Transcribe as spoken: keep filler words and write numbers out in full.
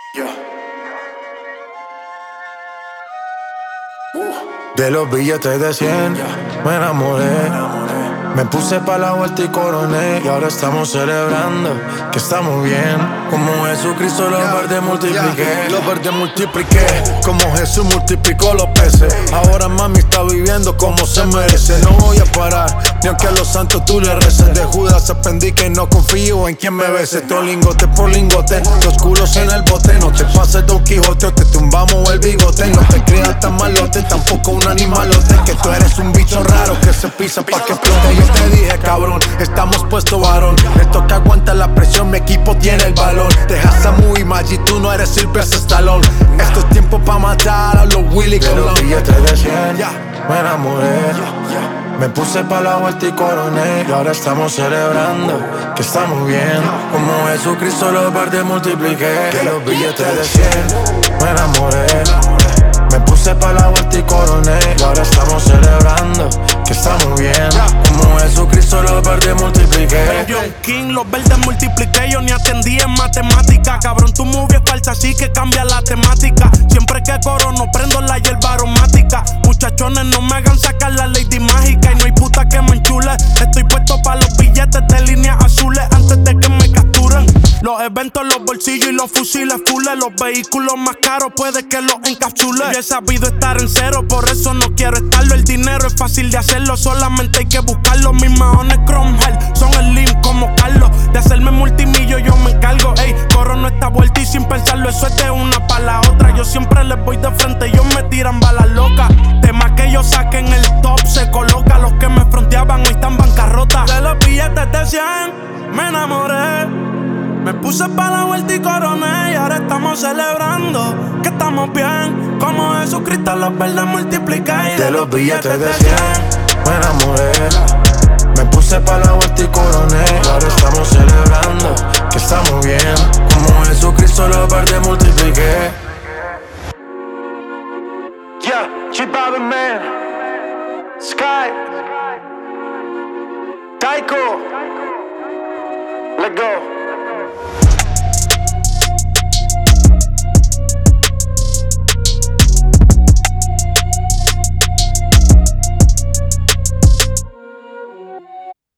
Yeah. Uh. De los billetes de cien, yeah, me enamoré. me enamoré. Me puse pa' la vuelta y coroné. Y ahora estamos celebrando que estamos bien. Como Jesucristo los yeah, verdes multipliqué, yeah. Los verdes multipliqué. Como Jesús multiplicó los peces. Ahora mami está viviendo como se merece. No voy a parar, ni aunque a los santos tú le reces. De Judas aprendí que no confío en quien me bese. Todo lingote por lingote, los culos en el bote. No te pases Don Quijote o te tumbamos el bigote. No te creas tan malote, tampoco un animalote. Que tú eres un bicho raro que se pisa pa' que explote. Yo te dije cabrón, estamos puestos varón. Le toca aguantar la presión, mi equipo tiene el balón. Dejas a Muy Magic, tú no eres Sylvester Stallone. Esto es tiempo pa' matar a los Willy Colón. De los billetes de cien, yeah, me enamoré, yeah, yeah. Me puse pa' la vuelta y coroné. Y ahora estamos celebrando que estamos bien. Como Jesucristo los verdes multipliqué. De los billetes de cien, me enamoré. Me puse pa' la vuelta y coroné. Y ahora estamos celebrando que estamos bien. Como Jesucristo los verdes multipliqué. John King, los verdes multipliqué. Yo ni atendí en matemática. Cabrón, tu movie es falsa, así que cambia la temática. Siempre que corono prendo la hierba aromática. Muchachones, no me hagan sacar la lady mágica. Y no hay puta que me enchule. Estoy puesto pa' los billetes de líneas azules antes de que me capturen. Los eventos, los bolsillos y los fusiles fules. Los vehículos más caros puede que los encapsule. Yo he sabido estar en cero, por eso no quiero estarlo. El dinero es fácil de hacerlo, solamente hay que buscarlo. Mis maones Cromwell son el link como Carlos. De hacerme multimillo yo me encargo. Ey, corro no está vuelta y sin pensarlo, eso es de una pa' la otra. Yo siempre les voy de frente, ellos me tiran balas locas. Temas que yo saquen el top se coloca. Los que me fronteaban hoy están bancarrota. De los billetes de cien me enamoré. Me puse pa' la vuelta y coroné. Y ahora estamos celebrando que estamos bien. Como Jesucristo los verdes multipliqué. De, de los billetes de cien me enamoré. Me puse pa' la vuelta y coroné. Y ahora estamos celebrando que estamos bien. Como Jesucristo los verdes multipliqué. Yeah, G-Bobby Man, Sky, Taiko, let's go.